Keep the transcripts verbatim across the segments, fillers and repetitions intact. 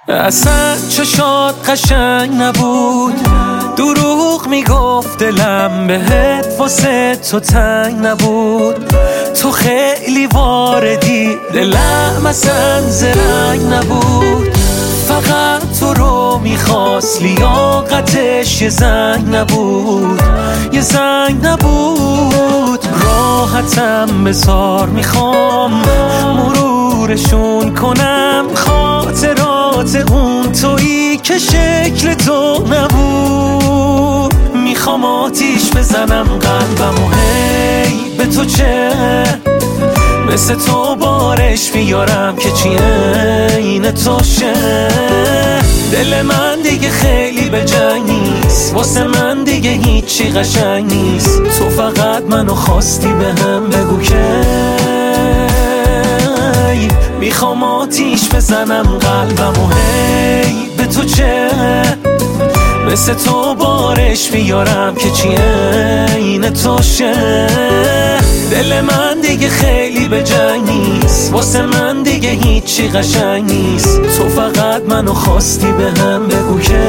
اصلا چشات قشنگ نبود، دروغ میگفت دلم بهت واسه تو تنگ نبود. تو خیلی واردی، دلم اصلا زرنگ نبود. فقط تو رو میخواست، لیاقتش یه زنگ نبود، یه زنگ نبود. راحتم بذار، میخوام مرورشون کنم، خاطرات اون تویی که شکل تو نبود. میخوام آتیش بزنم قلبم و هی به تو چه، مثل تو بارش میارم که چی عین تو شه. دل من دیگه خیلی به جنگ نیست، واسه من دیگه هیچی قشنگ نیست. تو فقط منو خواستی به هم بگو که میخوام آتیش بزنم قلبم و هی به تو چه، مثل تو بارش میارم که چی عین تو شه. دل من دیگه خیلی به جنگ نیست، واسه من دیگه هیچی قشنگ نیست. تو فقط منو خواستی به هم بگو که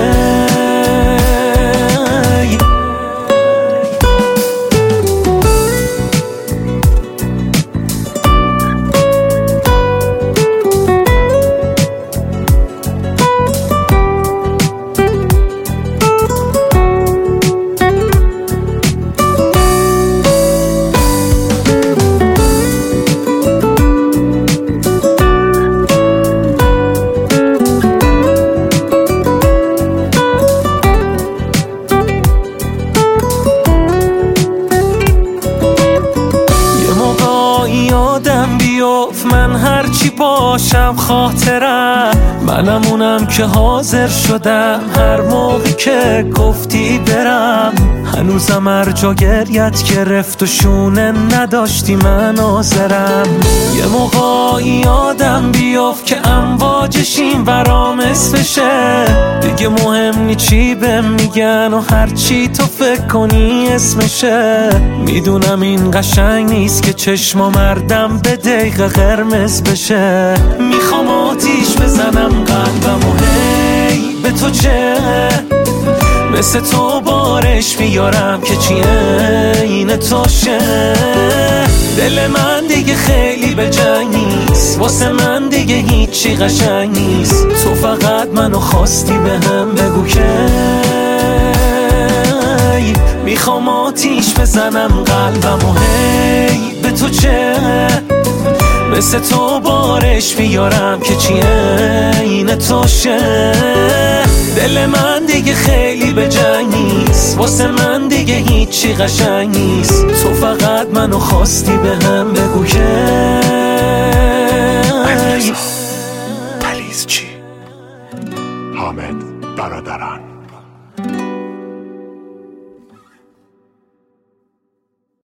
یادم بیفت من هرچی باشم خاطرم، منم اونم که حاضر شدم هر موقع که گفتی برم. هنوزم هر جا گریت گرفت و شونه نداشتی من حاضرم. یه موقع یادم بیفت که امواجشیم برام اسمشه، دیگه مهم نی چی بهم میگن و هرچی تو فکر کنی اسمشه. میدونم این قشنگ نیست که چشما مردم به دقیقه قرمز بشه. میخوام آتیش بزنم قلبم و هی به تو چه، مثل تو بارش میارم که چی عین تو شه. دل من دیگه خیلی به جنگ نیست، واسه من دیگه هیچی قشنگ نیست. تو فقط منو خواستی به هم بگو که میخوام آتیش بزنم قلبم و هی به تو چه، مثل تو بارش میارم که چی عین تو شه. دل من دیگه خیلی به جنگ نیست، واسه من دیگه هیچی قشنگ نیست. تو فقط منو خواستی به هم بگو که پلیس چی؟ حامد برادران.